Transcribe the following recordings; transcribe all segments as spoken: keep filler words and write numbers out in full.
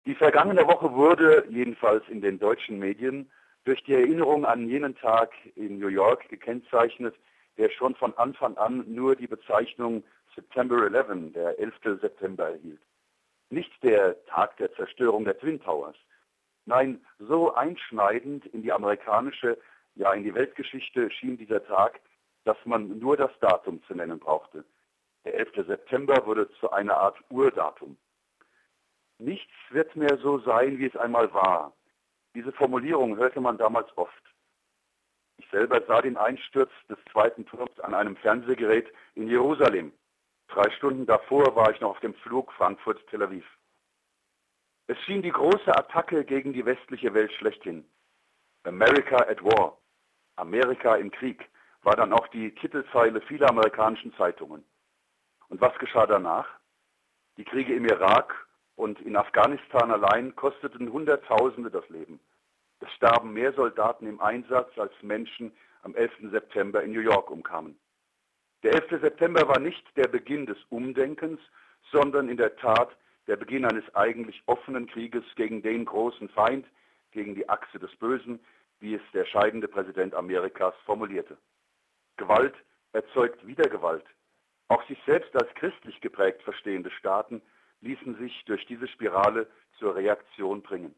Die vergangene Woche wurde, jedenfalls in den deutschen Medien, durch die Erinnerung an jenen Tag in New York gekennzeichnet, der schon von Anfang an nur die Bezeichnung September elften, der elfte September, erhielt. Nicht der Tag der Zerstörung der Twin Towers. Nein, so einschneidend in die amerikanische, ja in die Weltgeschichte schien dieser Tag, dass man nur das Datum zu nennen brauchte. Der elfte September wurde zu einer Art Urdatum. Nichts wird mehr so sein, wie es einmal war. Diese Formulierung hörte man damals oft. Ich selber sah den Einsturz des zweiten Turms an einem Fernsehgerät in Jerusalem. Drei Stunden davor war ich noch auf dem Flug Frankfurt-Tel Aviv. Es schien die große Attacke gegen die westliche Welt schlechthin. America at War, Amerika im Krieg, war dann auch die Titelzeile vieler amerikanischen Zeitungen. Und was geschah danach? Die Kriege im Irak und in Afghanistan allein kosteten Hunderttausende das Leben. Es starben mehr Soldaten im Einsatz, als Menschen am elften September in New York umkamen. Der elfte September war nicht der Beginn des Umdenkens, sondern in der Tat der Beginn eines eigentlich offenen Krieges gegen den großen Feind, gegen die Achse des Bösen, wie es der scheidende Präsident Amerikas formulierte. Gewalt erzeugt wieder Gewalt. Auch sich selbst als christlich geprägt verstehende Staaten ließen sich durch diese Spirale zur Reaktion bringen.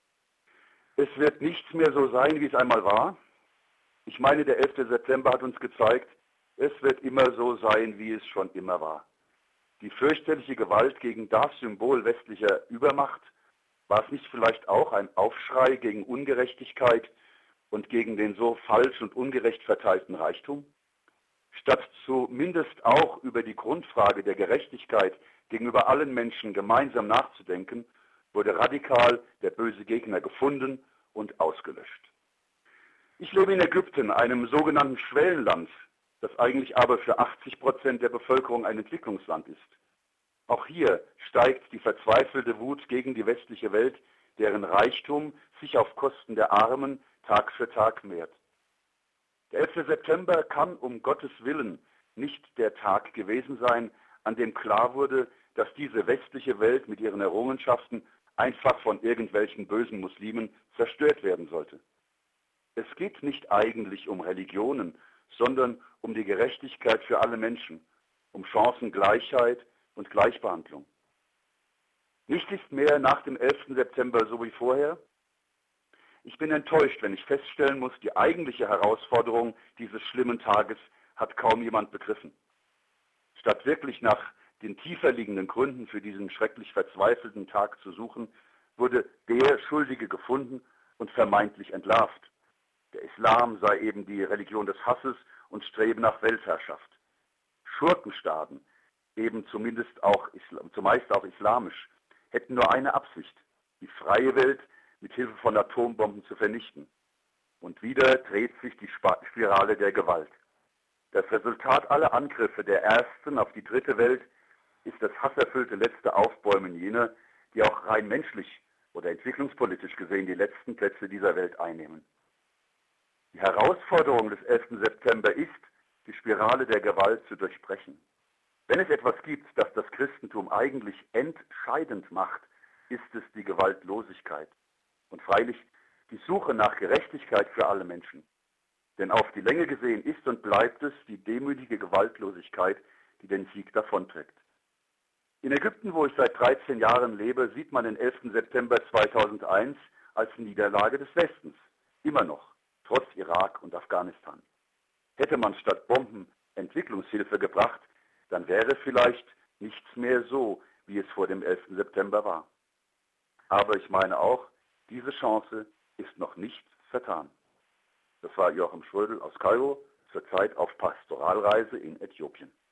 Es wird nichts mehr so sein, wie es einmal war. Ich meine, der elfte September hat uns gezeigt, es wird immer so sein, wie es schon immer war. Die fürchterliche Gewalt gegen das Symbol westlicher Übermacht, war es nicht vielleicht auch ein Aufschrei gegen Ungerechtigkeit und gegen den so falsch und ungerecht verteilten Reichtum? Statt zumindest auch über die Grundfrage der Gerechtigkeit gegenüber allen Menschen gemeinsam nachzudenken, wurde radikal der böse Gegner gefunden und ausgelöscht. Ich lebe in Ägypten, einem sogenannten Schwellenland, das eigentlich aber für achtzig Prozent der Bevölkerung ein Entwicklungsland ist. Auch hier steigt die verzweifelte Wut gegen die westliche Welt, deren Reichtum sich auf Kosten der Armen Tag für Tag mehrt. Der elfte September kann um Gottes Willen nicht der Tag gewesen sein, an dem klar wurde, dass diese westliche Welt mit ihren Errungenschaften einfach von irgendwelchen bösen Muslimen zerstört werden sollte. Es geht nicht eigentlich um Religionen, sondern um die Gerechtigkeit für alle Menschen, um Chancengleichheit und Gleichbehandlung. Nichts ist mehr nach dem elften September so wie vorher. Ich bin enttäuscht, wenn ich feststellen muss, die eigentliche Herausforderung dieses schlimmen Tages hat kaum jemand begriffen. Statt wirklich nach den tiefer liegenden Gründen für diesen schrecklich verzweifelten Tag zu suchen, wurde der Schuldige gefunden und vermeintlich entlarvt. Der Islam sei eben die Religion des Hasses und Streben nach Weltherrschaft. Schurkenstaaten, eben zumindest auch, zumeist auch islamisch, hätten nur eine Absicht, die freie Welt mit Hilfe von Atombomben zu vernichten. Und wieder dreht sich die Spirale der Gewalt. Das Resultat aller Angriffe der ersten auf die dritte Welt ist das hasserfüllte letzte Aufbäumen jener, die auch rein menschlich oder entwicklungspolitisch gesehen die letzten Plätze dieser Welt einnehmen. Die Herausforderung des elften September ist, die Spirale der Gewalt zu durchbrechen. Wenn es etwas gibt, das das Christentum eigentlich entscheidend macht, ist es die Gewaltlosigkeit. Und freilich die Suche nach Gerechtigkeit für alle Menschen. Denn auf die Länge gesehen ist und bleibt es die demütige Gewaltlosigkeit, die den Sieg davonträgt. In Ägypten, wo ich seit dreizehn Jahren lebe, sieht man den elften September zweitausendeins als Niederlage des Westens. Immer noch, trotz Irak und Afghanistan. Hätte man statt Bomben Entwicklungshilfe gebracht, dann wäre vielleicht nichts mehr so, wie es vor dem elften September war. Aber ich meine auch, diese Chance ist noch nicht vertan. Das war Joachim Schrödel aus Kairo, zurzeit auf Pastoralreise in Äthiopien.